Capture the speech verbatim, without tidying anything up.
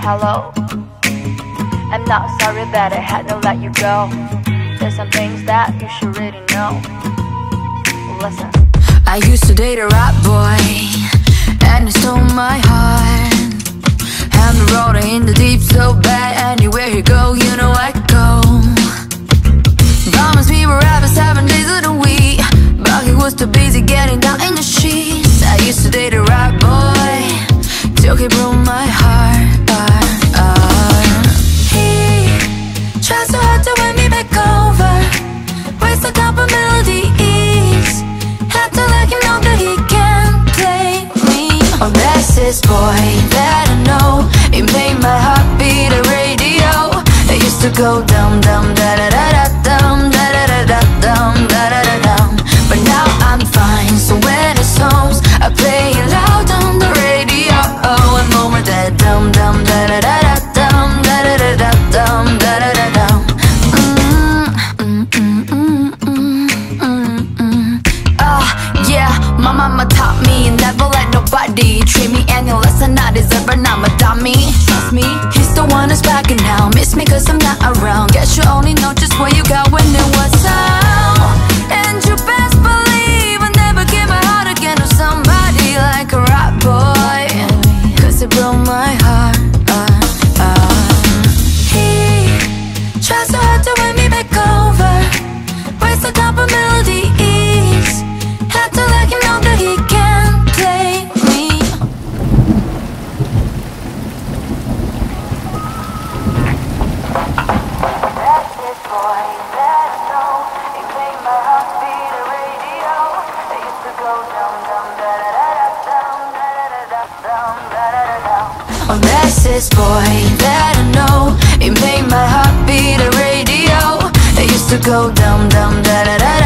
hello. I'm not sorry that I had to let you go. There's some things that you should really know. Listen. I used to date a rap boy, and he stole my heart. And the road in the deep so bad. Anywhere he go, you know I go. Promised we were rapping seven days of the week, but he was too busy getting down in the sheets. I used to date a rap boy till he broke my heart. Uh, uh. He tried so hard to win me back over, waste a couple melodies. Had to let him know that he can't play me. Oh, that's his boy that I know. It made my heart beat a radio. It used to go dum dum da da da da dum da da da da dum da da da dum. But now I'm fine, so when it's songs I play it loud on the radio. Oh, I'm over that dum dum da da da da dum da da da da dum da da da dum. My mama taught me never let nobody treat me any less than I deserve, but I'm a dummy. Trust me, he's the one who's backing now. Miss me cause I'm not around. Guess you only know just what you got when it was out. And you best believe I never give my heart again to somebody like a rap boy, cause it broke my heart. uh, uh. He tries so hard to win me back over, waste a couple melodies. Had to let him know that he can't play me. That's his boy that I know. He made my heart beat a radio. They used to go dum dum da da da da dum da da da da dum da da da da. Oh, that's his boy that I know. He made my heart beat a radio. They used to go dum dum da da da.